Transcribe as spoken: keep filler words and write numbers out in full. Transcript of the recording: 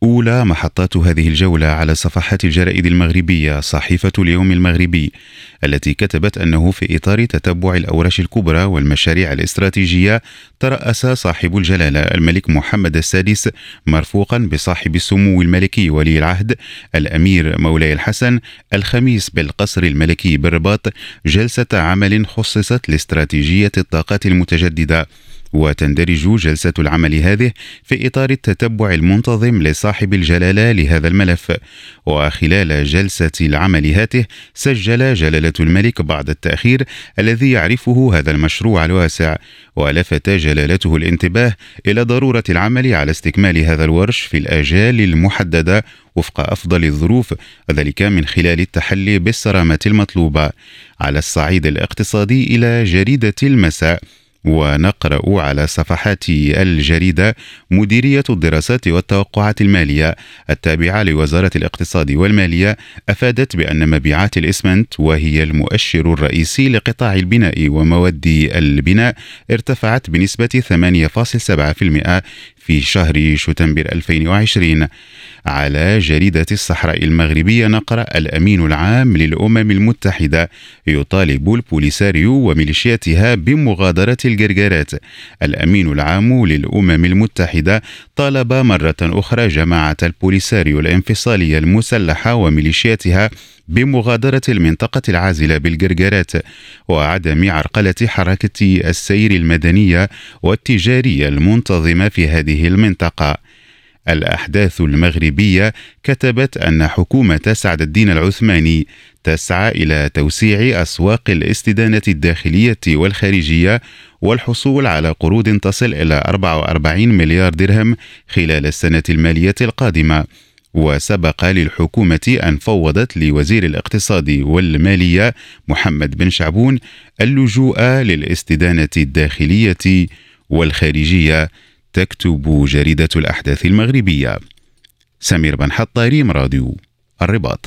أولى محطات هذه الجولة على صفحات الجرائد المغربية صحيفة اليوم المغربي، التي كتبت أنه في إطار تتبع الأوراش الكبرى والمشاريع الاستراتيجية ترأس صاحب الجلالة الملك محمد السادس مرفوقا بصاحب السمو الملكي ولي العهد الأمير مولاي الحسن الخميس بالقصر الملكي بالرباط جلسة عمل خصصت لاستراتيجية الطاقات المتجددة. وتندرج جلسة العمل هذه في إطار التتبع المنتظم لصاحب الجلالة لهذا الملف. وخلال جلسة العمل هاته سجل جلالة الملك بعض التأخير الذي يعرفه هذا المشروع الواسع، ولفت جلالته الانتباه إلى ضرورة العمل على استكمال هذا الورش في الآجال المحددة وفق أفضل الظروف، وذلك من خلال التحلي بالصرامة المطلوبة. على الصعيد الاقتصادي إلى جريدة المساء، ونقرأ على صفحات الجريدة: مديرية الدراسات والتوقعات المالية التابعة لوزارة الاقتصاد والمالية أفادت بأن مبيعات الإسمنت، وهي المؤشر الرئيسي لقطاع البناء ومواد البناء، ارتفعت بنسبة ثمانية فاصلة سبعة بالمئة في شهر شتنبر ألفين وعشرين. على جريدة الصحراء المغربية نقرأ: الأمين العام للأمم المتحدة يطالب البوليساريو وميليشياتها بمغادرة الجرجارات. الأمين العام للأمم المتحدة طالب مرة أخرى جماعة البوليساريو الانفصالية المسلحة وميليشياتها بمغادرة المنطقة العازلة بالجرجارات وعدم عرقلة حركة السير المدنية والتجارية المنتظمة في هذه المنطقة. الأحداث المغربية كتبت أن حكومة سعد الدين العثماني تسعى إلى توسيع أسواق الاستدانة الداخلية والخارجية والحصول على قروض تصل إلى أربعة وأربعين مليار درهم خلال السنة المالية القادمة. وسبق للحكومة أن فوضت لوزير الاقتصاد والمالية محمد بن شعبون اللجوء للاستدانة الداخلية والخارجية. تكتب جريدة الأحداث المغربية. سمير بن حطاري، راديو الرباط.